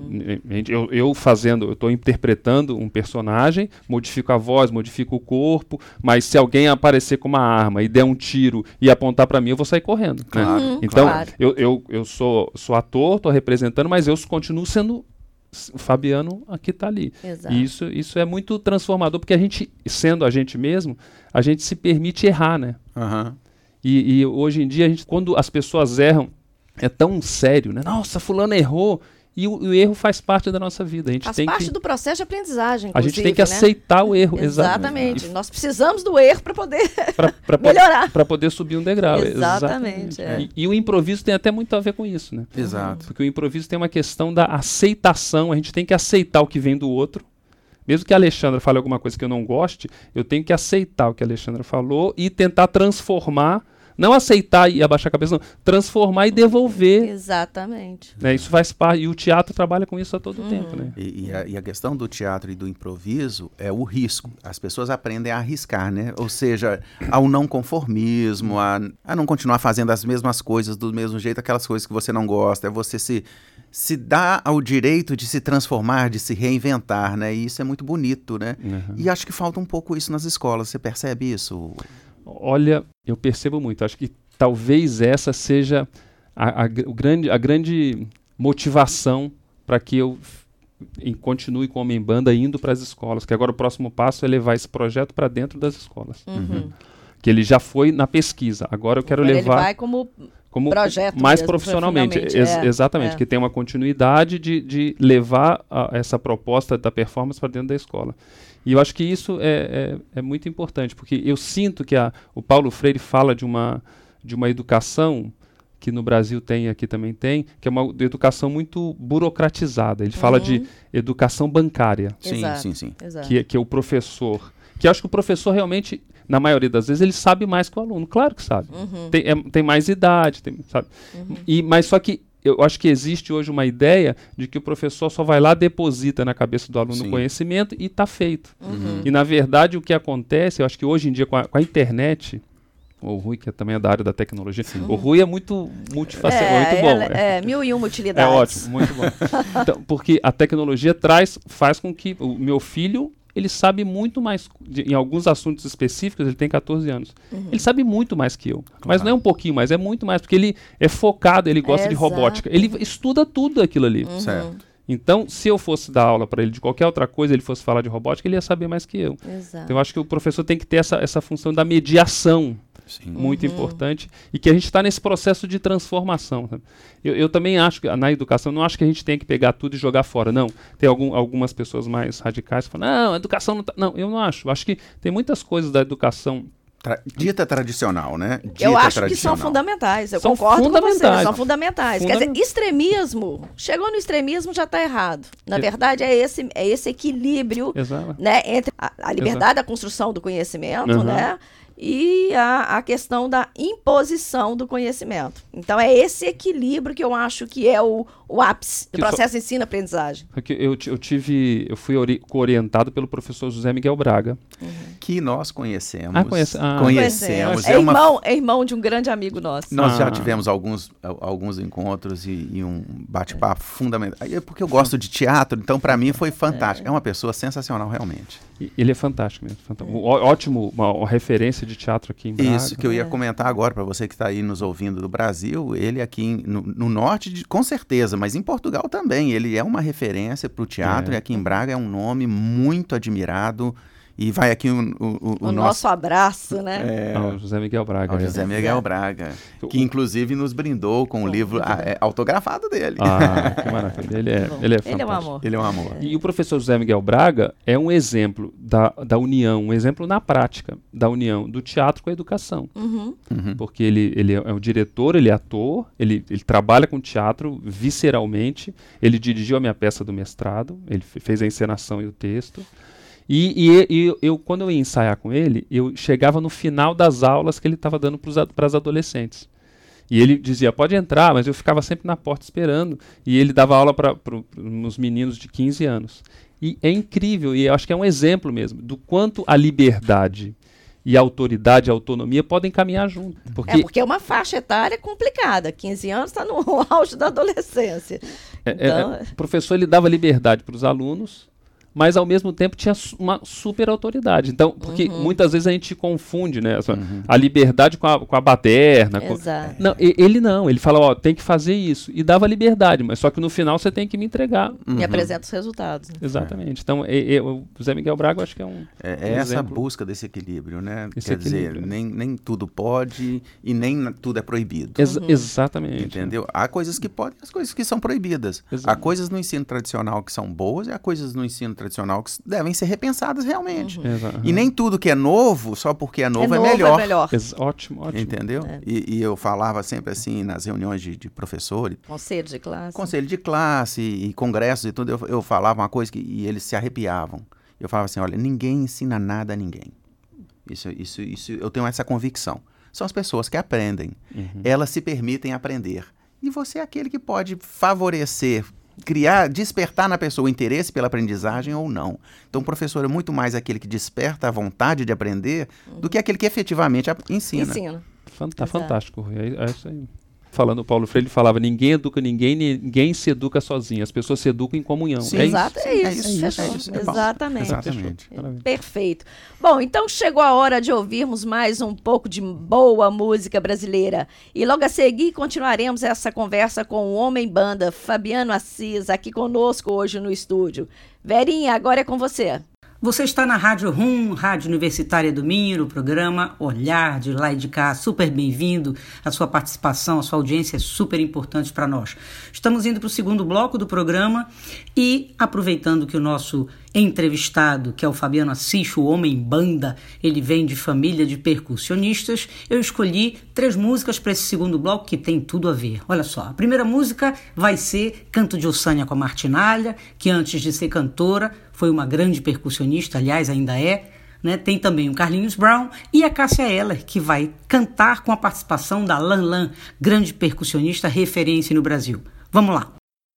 a gente- eu, eu fazendo, eu estou interpretando um personagem, modifico a voz, modifico o corpo, mas se alguém aparecer com uma arma e der um tiro e apontar para mim, eu vou sair correndo. Né?
Claro,
Uhum,
Então,
claro.
eu, eu, eu sou, sou ator, estou representando, mas eu continuo sendo o Fabiano que está ali.
Exato.
E isso, isso é muito transformador, porque a gente, sendo a gente mesmo, a gente se permite errar, né?
Aham.
E, e hoje em dia, a gente, quando as pessoas erram, é tão sério, né? Nossa, fulano errou. E o, o erro faz parte da nossa vida. A gente
Faz
tem
parte
que,
do processo de aprendizagem,
a gente tem que
inclusive, né?
aceitar o erro.
Exatamente. Nós precisamos do erro para poder
Para
melhorar.
poder subir um degrau.
Exatamente, é.
E, e o improviso tem até muito a ver com isso, né?
Exato.
Porque o improviso tem uma questão da aceitação. A gente tem que aceitar o que vem do outro. Mesmo que a Alexandra fale alguma coisa que eu não goste, eu tenho que aceitar o que a Alexandra falou e tentar transformar. Não aceitar e abaixar a cabeça, não. Transformar e devolver.
Exatamente.
Né? Isso faz parte. E o teatro trabalha com isso a todo
Uhum.
tempo, né?
E, e a, e a questão do teatro e do improviso é o risco. As pessoas aprendem a arriscar, né? Ou seja, ao não conformismo, a, a não continuar fazendo as mesmas coisas do mesmo jeito, aquelas coisas que você não gosta. É você se, se dar ao direito de se transformar, de se reinventar, né? E isso é muito bonito, né?
Uhum.
E acho que falta um pouco isso nas escolas. Você percebe isso?
Olha, eu percebo muito. Acho que talvez essa seja a, a, o grande, a grande motivação para que eu f- em- continue com o Homem-Banda indo para as escolas. Que agora o próximo passo é levar esse projeto para dentro das escolas.
Uhum.
Que ele já foi na pesquisa. Agora eu quero
Agora
levar...
Ele vai como
como
projeto
mais
mesmo,
profissionalmente,
profissionalmente,
ex-
é,
exatamente,
é.
que tem uma continuidade de, de levar a- essa proposta da performance para dentro da escola. E eu acho que isso é, é, é muito importante, porque eu sinto que a, o Paulo Freire fala de uma, de uma educação que no Brasil tem e aqui também tem, que é uma educação muito burocratizada. Ele fala
Uhum.
de educação bancária,
Sim,
Exato.
sim, sim.
Exato.
que, é- que é o professor. Que eu acho que o professor realmente, na maioria das vezes, ele sabe mais que o aluno. Claro que sabe.
Uhum.
Tem, é- tem mais idade, tem, sabe? E, mas só que eu acho que existe hoje uma ideia de que o professor só vai lá, deposita na cabeça do aluno
Sim.
o conhecimento e está feito.
Uhum.
E, na verdade, o que acontece, eu acho que hoje em dia, com a, com a internet, o Rui, que é também é da área da tecnologia, o Rui é muito multifacetado,
É,
muito bom.
ela-
é.
é, mil e uma
É
utilidades.
ótimo, muito bom. Então, porque a tecnologia traz, faz com que o meu filho, ele sabe muito mais, de- em alguns assuntos específicos, ele tem catorze anos, ele sabe muito mais que eu. Mas não é um pouquinho mais, é muito mais, porque ele é focado, ele gosta de
Exato.
robótica, ele estuda tudo aquilo ali.
Uhum.
Certo.
Então, se eu fosse dar aula para ele de qualquer outra coisa, ele fosse falar de robótica, ele ia saber mais que eu.
Exato.
Então, eu acho que o professor tem que ter essa, essa função da mediação,
Sim.
muito
Uhum.
importante, e que a gente está nesse processo de transformação. Sabe? Eu, eu também acho que na educação, não acho que a gente tem que pegar tudo e jogar fora, não. Tem algum, algumas pessoas mais radicais que falam, não, a educação não tá... Não, eu não acho. Eu acho que tem muitas coisas da educação...
Tra- dita tradicional, né? Dita
Eu acho que
tradicional.
são fundamentais. Eu
São
concordo com você.
fundamentais.
São fundamentais. Quer
Fundament-
dizer, extremismo. Chegou no extremismo, já está errado. Na verdade, é esse, é esse equilíbrio,
Exato.
né, entre a, a liberdade da construção do conhecimento,
Uhum.
né, e a, a questão da imposição do conhecimento. Então, é esse equilíbrio que eu acho que é o, o ápice do processo de ensino-aprendizagem.
Eu, eu, tive, eu fui ori- orientado pelo professor José Miguel Braga.
Uhum.
Que nós conhecemos.
Ah, conhece, ah.
Conhecemos.
É,
É, uma...
irmão, é irmão de um grande amigo nosso.
Nós
Ah.
já tivemos alguns, alguns encontros e, e um bate-papo fundamental. É porque eu gosto de teatro, então para mim foi fantástico. É uma pessoa sensacional, realmente.
Ele é fantástico mesmo. Fantástico. Ó- Ótimo, uma, uma referência de teatro aqui em Braga.
Isso que eu ia comentar agora para você que está aí nos ouvindo do Brasil. Ele aqui em- no, no norte, de- com certeza, mas em Portugal também. Ele é uma referência para o teatro
É.
e aqui em Braga é um nome muito admirado. E vai aqui o, o, o,
O,
o
nosso abraço, né?
É,
Ah, o José Miguel Braga.
ao
é.
José Miguel Braga, que inclusive nos brindou com o livro ah, é, autografado dele.
Ah, que maravilha. Ele é, ele é
Ele é um
fantástico.
amor.
Ele é um amor.
E o professor José Miguel Braga é um exemplo da, da união, um exemplo na prática da união do teatro com a educação.
Uhum.
Uhum.
Porque ele, ele é um diretor, ele é ator, ele, ele trabalha com teatro visceralmente, ele dirigiu a minha peça do mestrado, ele fe- fez a encenação e o texto. E, e- e eu, quando eu ia ensaiar com ele, eu chegava no final das aulas que ele estava dando para as adolescentes. E ele dizia, pode entrar, mas eu ficava sempre na porta esperando. E ele dava aula para os meninos de quinze anos. E é incrível, e eu acho que é um exemplo mesmo, do quanto a liberdade e a autoridade e a autonomia podem caminhar junto. Porque,
É porque é uma faixa etária complicada. quinze anos está no auge da adolescência.
é- é-
Então,
é, o professor ele dava liberdade para os alunos, mas ao mesmo tempo tinha su- uma super autoridade. Então, porque
Uhum.
muitas vezes a gente confunde, né, essa- a liberdade com a, com a baderna. com-
Exato.
Não, e- ele não, ele fala, ó, tem que fazer isso. E dava liberdade, mas só que no final você tem que me entregar.
E apresenta os resultados. né?
Exatamente. Então, e- e- o Zé Miguel Braga, eu acho que é um.
É, é
um
essa
exemplo.
busca desse equilíbrio, né?
Esse
Quer
equilíbrio.
dizer, nem, nem tudo pode e nem na- tudo é proibido.
Exa- Exatamente.
Entendeu? Há coisas que podem, as coisas que são proibidas.
Exato.
Há coisas no ensino tradicional que são boas e há coisas no ensino tradicional que s- devem ser repensadas realmente.
Exa-
E nem tudo que é novo, só porque é novo é,
é novo,
melhor.
é melhor.
Ex- ótimo, ótimo.
Entendeu?
É.
E, e eu falava sempre assim nas reuniões de, de professores,
Conselho de classe.
conselho de classe e congressos e tudo, eu, eu falava uma coisa que, e eles se arrepiavam. Eu falava assim, olha, ninguém ensina nada a ninguém. Isso, isso, isso, eu tenho essa convicção. São as pessoas que aprendem. Elas se permitem aprender. E você é aquele que pode favorecer, criar, despertar na pessoa o interesse pela aprendizagem ou não. Então, o professor é muito mais aquele que desperta a vontade de aprender do que aquele que efetivamente a- ensina.
Ensina.
Fan- Tá
Exato.
fantástico, Rui. É, é isso aí. Falando o Paulo Freire, ele falava, ninguém educa ninguém, ninguém se educa sozinho. As pessoas se educam em comunhão.
Sim,
é isso.
Exato, é
sim,
isso.
é isso,
fechou.
é isso, é bom.
Exatamente.
Exatamente.
Maravilha.
Perfeito. Bom, então chegou a hora de ouvirmos mais um pouco de boa música brasileira. E logo a seguir continuaremos essa conversa com o Homem Banda, Fabiano Assis, aqui conosco hoje no estúdio. Verinha, agora é com você.
Você está na Rádio Rum, Rádio Universitária do Minho, no programa Olhar de Lá e de Cá. Super bem-vindo. A sua participação, a sua audiência é super importante para nós. Estamos indo para o segundo bloco do programa e, aproveitando que o nosso entrevistado, que é o Fabiano Assis, o Homem Banda, ele vem de família de percussionistas, eu escolhi três músicas para esse segundo bloco que tem tudo a ver. Olha só, a primeira música vai ser Canto de Ossânia com a Martinalha, que antes de ser cantora foi uma grande percussionista, aliás ainda é, né? Tem também o Carlinhos Brown e a Cássia Eller, que vai cantar com a participação da Lan Lan, grande percussionista referência no Brasil. Vamos lá.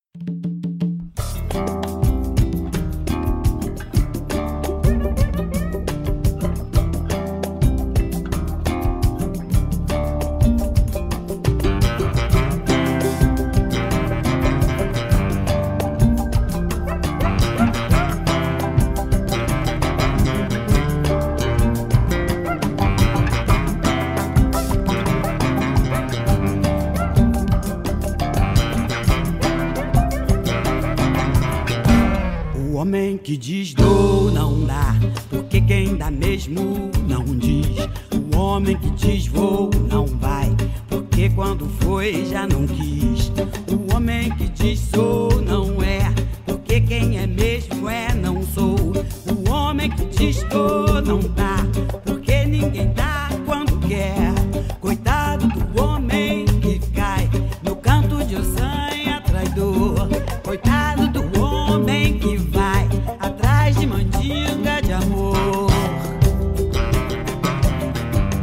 O homem que diz dou não dá, porque quem dá mesmo não diz. O homem que diz vou não vai, porque quando foi já não quis. O homem que diz sou não é, porque quem é mesmo é não sou. O homem que diz dou não dá, porque ninguém dá quando quer. Coitado do homem que cai no canto de ossanha traidor. Coitado do homem que vai atrás de mandinga de amor.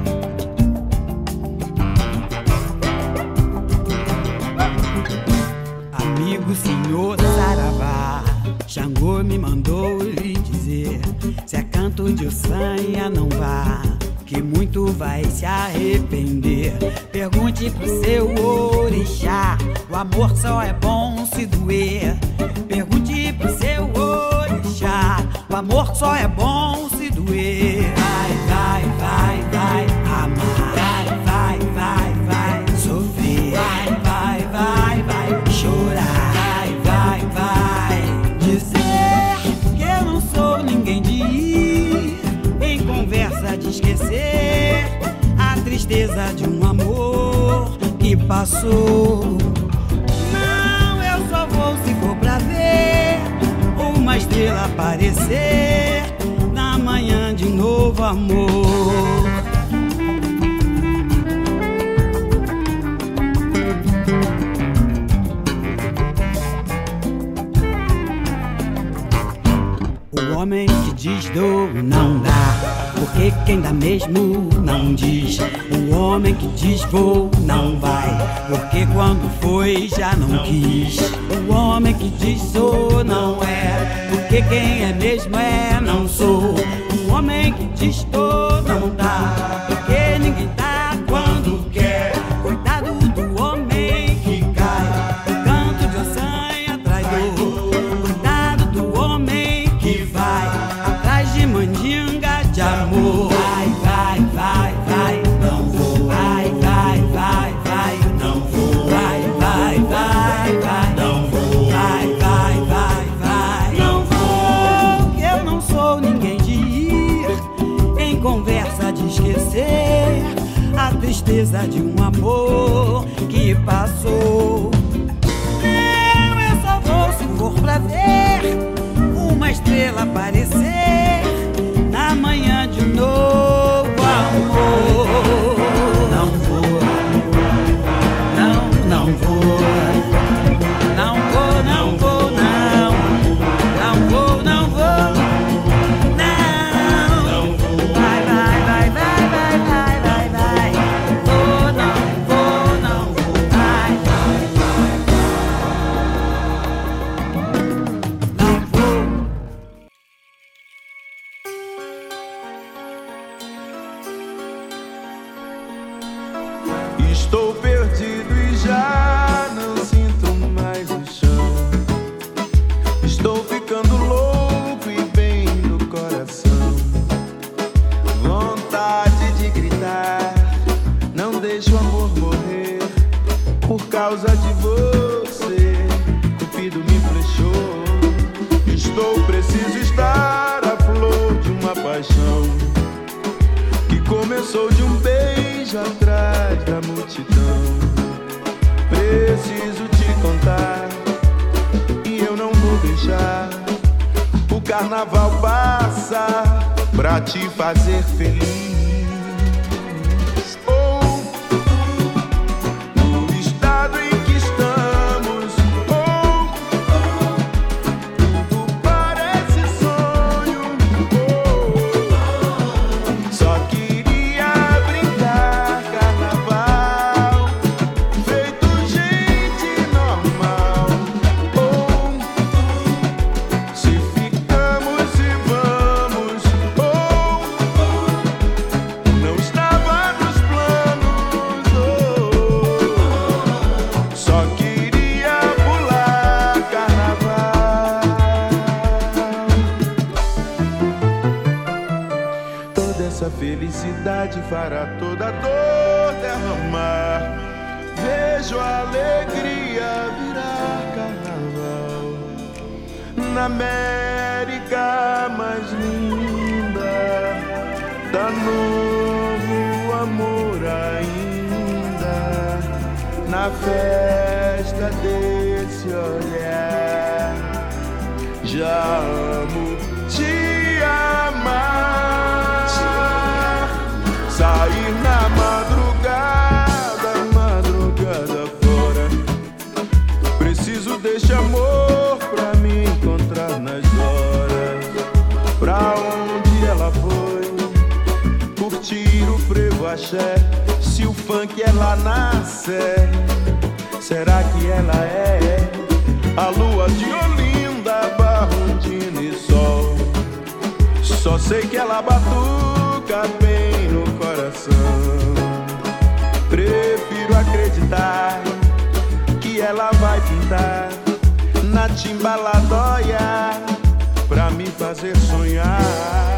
senhor Saravá. Xangô me mandou lhe dizer: se é canto de Ossanha, não vá, que muito vai se arrepender. Pergunte pro seu orixá, o amor só é bom se doer. Pergunte pro seu orixá, o amor só é bom se doer. Vai, vai, vai, vai amar. Vai, vai, vai, vai sofrer. Vai, vai, vai, vai chorar. Vai, vai, vai dizer que eu não sou ninguém de ir em conversa de esquecer a tristeza de um amor que passou. Não, eu só vou se for pra ver uma estrela aparecer na manhã de um novo amor. O homem que diz dou não dá, porque quem dá mesmo não diz. O homem que diz vou não vai, porque quando foi já não quis. O homem que diz sou não é, porque quem é mesmo é não sou. O homem que diz tô não dá, porque ninguém dá quando quer. Coitado do homem que cai no canto de Ossanha traidor. Coitado do homem que vai atrás de mandinga de amor. Vai, vai, vai, vai, não vou. Vai, vai, vai, vai, não vou. Vai, vai, vai, vai, não vou. Vai, vai, vai, vai, não vou. Que eu não sou ninguém de ir em conversa de esquecer a tristeza de um amor que passou. Eu, eu só vou se for pra ver uma estrela aparecer na manhã de um novo amor. Não vou, não, não vou, não vou, não vou, não, não vou, não vou, não, não vou. Vai, vai, vai, vai, vai, vai, vai, vai. Vou, não vou, não vou, vai, vai, não vou.
Estou perdido e já não sinto mais o chão. Estou ficando louco e bem no coração. Vontade de gritar, não deixa o amor morrer. Por causa de você, Cupido me flechou. Estou preciso estar a flor de uma paixão que começou de um beijo atrás da multidão. Preciso te contar e eu não vou deixar o carnaval passar pra te fazer feliz. Oh, no estado em que estamos, oh, tudo parece sonho. Oh, só queria brindar carnaval, feito gente normal. Oh, se ficamos e vamos, oh, não estava nos planos. Oh, só queria pular carnaval. Toda essa felicidade fará toda a dor derramar. Vejo a alegria virar carnaval na América mais linda. Dá novo amor ainda na festa desse olhar. Já amo te amar. Sair na madrugada, madrugada fora. Preciso deste amor pra me encontrar nas horas. Pra onde ela foi curtir o frevo axé. Se o funk é lá na Sé, será que ela é a lua de Olinda, Barrondina e sol. Só sei que ela batuca bem no coração. Prefiro acreditar que ela vai pintar na timbaladóia pra me fazer sonhar.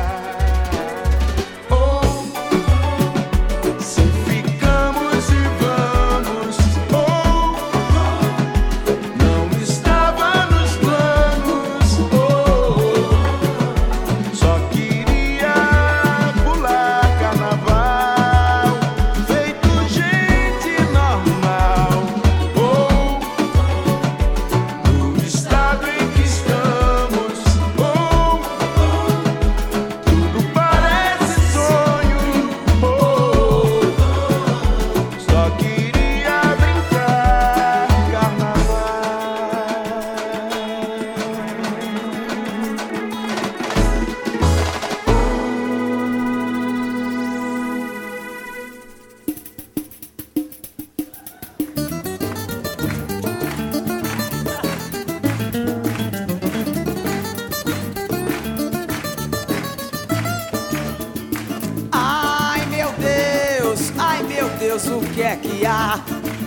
O que é que há?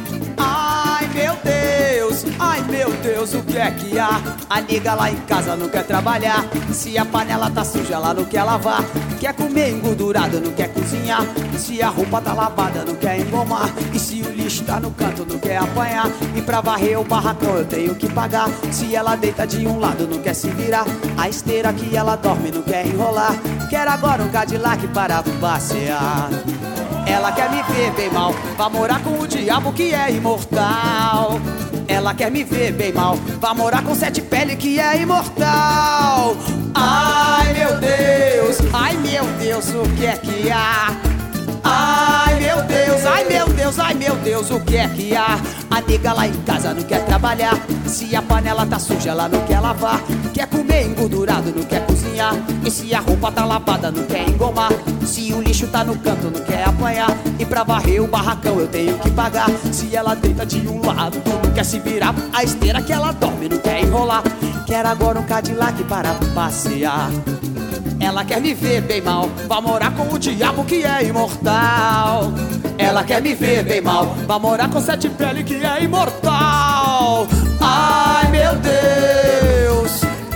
Ai meu Deus, ai meu Deus, o que é que há? A nega lá em casa não quer trabalhar. Se a panela tá suja, ela não quer lavar. Quer comer engordurado, não quer cozinhar. Se a roupa tá lavada, não quer engomar. E se o lixo tá no canto, não quer apanhar. E pra varrer o barracão eu tenho que pagar. Se ela deita de um lado, não quer se virar. A esteira que ela dorme, não quer enrolar. Quer agora um Cadillac para passear. Ela quer me ver bem mal, vai morar com o diabo que é imortal. Ela quer me ver bem mal, vai morar com sete pele que é imortal. Ai meu Deus, ai meu Deus, o que é que há? Ai meu Deus, ai meu Deus, ai meu Deus, o que é que há? A nega lá em casa não quer trabalhar. Se a panela tá suja, ela não quer lavar. Quer comer engordurado, não quer cozinhar. E se a roupa tá lavada, não quer engomar. Se o lixo tá no canto, não quer apanhar. E pra varrer o barracão eu tenho que pagar. Se ela deita de um lado, não quer se virar. A esteira que ela dorme, não quer enrolar. Quer agora um Cadillac para passear. Ela quer me ver bem mal, vai morar com o diabo que é imortal. Ela quer me ver bem mal, vai morar com sete pele que é imortal. Ai meu Deus,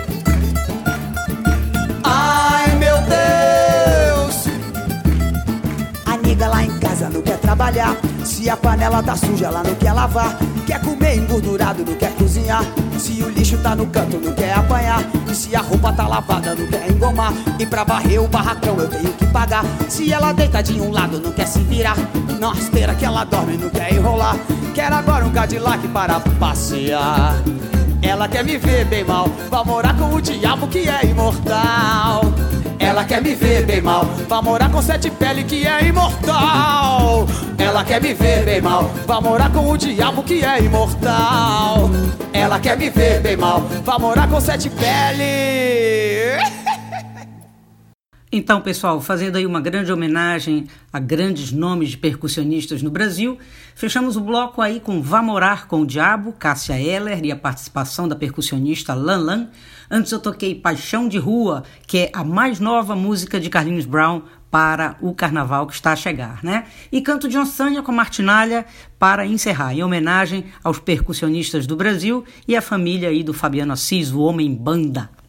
ai meu Deus. A nega lá em casa não quer trabalhar. Se a panela tá suja, ela não quer lavar. Quer comer engordurado, não quer cozinhar. Se o lixo tá no canto, não quer apanhar. E se a roupa tá lavada, não quer engomar. E pra varrer o barracão eu tenho que pagar. Se ela deita de um lado, não quer se virar. Na esteira que ela dorme, não quer enrolar. Quer agora um Cadillac para passear. Ela quer me ver bem mal, vai morar com o diabo que é imortal. Ela quer me ver bem mal, vai morar com sete pele que é imortal. Ela quer me ver bem mal, vai morar com o diabo que é imortal. Ela quer me ver bem mal, vai morar com sete pele.
Então, pessoal, fazendo aí uma grande homenagem a grandes nomes de percussionistas no Brasil, fechamos o bloco aí com Vá Morar com o Diabo, Cássia Eller e a participação da percussionista Lan Lan. Antes eu toquei Paixão de Rua, que é a mais nova música de Carlinhos Brown para o carnaval que está a chegar, né? E Canto de Onçanha com Martinalha para encerrar, em homenagem aos percussionistas do Brasil e a família aí do Fabiano Assis, o Homem Banda.